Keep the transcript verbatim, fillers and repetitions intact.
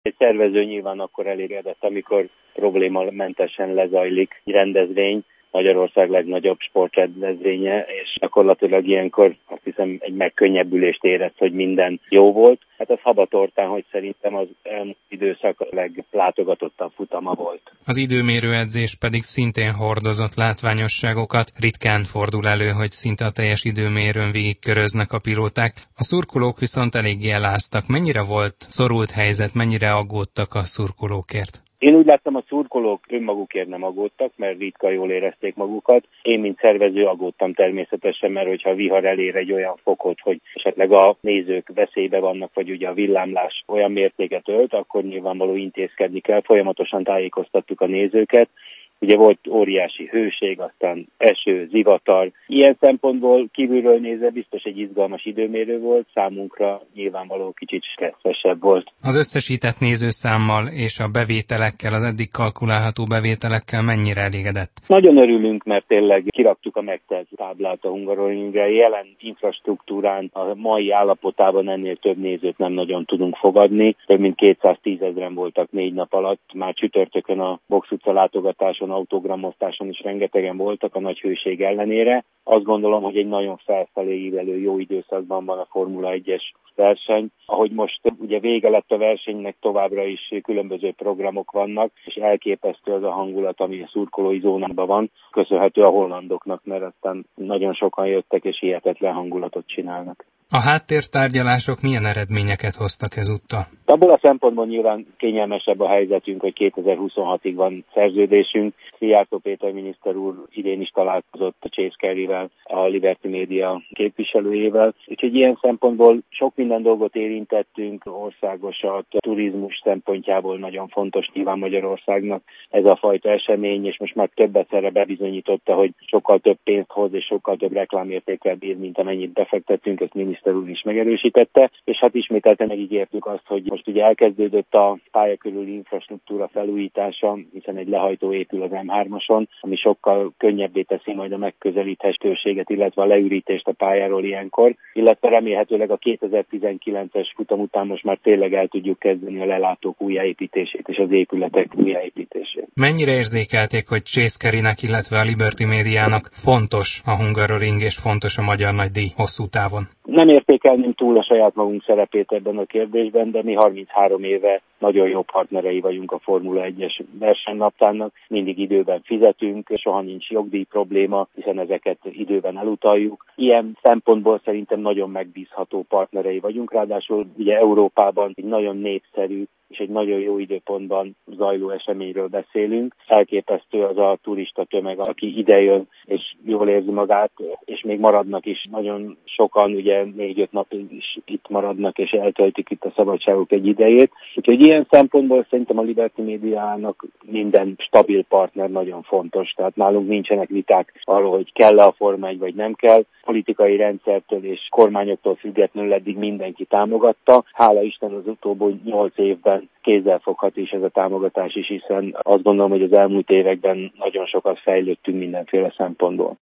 Egy szervező nyilván akkor elégedett, amikor problémamentesen lezajlik egy rendezvény, Magyarország legnagyobb sportrendezvénye, és gyakorlatilag ilyenkor azt hiszem egy megkönnyebbülést érez, hogy minden jó volt. Hát az Habatortán, hogy szerintem az elmúlt időszak a leglátogatottabb futama volt. Az időmérő edzés pedig szintén hordozott látványosságokat. Ritkán fordul elő, hogy szinte a teljes időmérőn végigköröznek a pilóták. A szurkolók viszont eléggé eláztak. Mennyire volt szorult helyzet, mennyire aggódtak a szurkolókért? Én úgy láttam, a szurkolók önmagukért nem aggódtak, mert ritka jól érezték magukat. Én, mint szervező, aggódtam természetesen, mert hogyha a vihar elér egy olyan fokot, hogy esetleg a nézők veszélybe vannak, vagy ugye a villámlás olyan mértéket ölt, akkor nyilvánvaló intézkedni kell. Folyamatosan tájékoztattuk a nézőket. Ugye volt óriási hőség, aztán eső, zivatar. Ilyen szempontból kívülről nézve biztos egy izgalmas időmérő volt, számunkra nyilvánvaló kicsit stresszesebb volt. Az összesített nézőszámmal és a bevételekkel, az eddig kalkulálható bevételekkel mennyire elégedett? Nagyon örülünk, mert tényleg kiraktuk a megtelt táblát a Hungaroringre. Jelen infrastruktúrán a mai állapotában ennél több nézőt nem nagyon tudunk fogadni. Több mint kétszáztízezren voltak négy nap alatt. Már csütörtökön a Box utca látogatáson, autogramosztáson is rengetegen voltak a nagy hőség ellenére. Azt gondolom, hogy egy nagyon felfelé ívelő jó időszakban van a Formula egyes verseny. Ahogy most ugye vége lett a versenynek, továbbra is különböző programok vannak, és elképesztő az a hangulat, ami a szurkolói zónában van. Köszönhető a hollandoknak, mert aztán nagyon sokan jöttek, és hihetetlen hangulatot csinálnak. A háttértárgyalások milyen eredményeket hoztak ezúttal? Abból a szempontból nyilván kényelmesebb a helyzetünk, hogy kétezer-huszonhatig van szerződésünk. Szijjártó Péter miniszter úr idén is találkozott a Chase Careyvel, a Liberty Media képviselőjével. Úgyhogy ilyen szempontból sok minden dolgot érintettünk, országosat, a turizmus szempontjából nagyon fontos nyilván Magyarországnak ez a fajta esemény, és most már több egyszerre bebizonyította, hogy sokkal több pénzt hoz és sokkal több reklámértékkel bír, mint amennyit befektettünk, ezt miniszter úr is megerősítette, és hát ismételten megígértük azt, hogy most ugye elkezdődött a pálya körüli infrastruktúra felújítása, hiszen egy lehajtó épül az em hármason, ami sokkal könnyebbé teszi majd a megközelíthetőséget, illetve a leürítést a pályáról ilyenkor, illetve remélhetőleg a kétezer-tizenkilences futam után most már tényleg el tudjuk kezdeni a lelátók újjáépítését és az épületek újjáépítését. Mennyire érzékelték, hogy Chase Careynek, illetve a Liberty Mediának fontos a Hungaroring és fontos a Magyar Nagydíj hosszú távon? Nem értékelném túl a saját magunk szerepét ebben a kérdésben, de mi harminchárom éve nagyon jó partnerei vagyunk a Formula egyes versenynaptárnak, mindig időben fizetünk, soha nincs jogdíj probléma, hiszen ezeket időben elutaljuk. Ilyen szempontból szerintem nagyon megbízható partnerei vagyunk, ráadásul ugye Európában egy nagyon népszerű és egy nagyon jó időpontban zajló eseményről beszélünk. Elképesztő az a turista tömeg, aki idejön és jól érzi magát, és még maradnak is. Nagyon sokan ugye négy-öt napig is itt maradnak, és eltöltik itt a szabadságuk egy idejét. Úgyhogy ilyen szempontból szerintem a Liberty Mediának minden stabil partner nagyon fontos. Tehát nálunk nincsenek viták arról, hogy kell-e a Forma egy vagy nem kell. Politikai rendszertől és kormányoktól függetlenül eddig mindenki támogatta. Hála Isten az utóbbi nyolc évben kézzelfogható is ez a támogatás is, hiszen azt gondolom, hogy az elmúlt években nagyon sokat fejlődtünk mindenféle szempontból.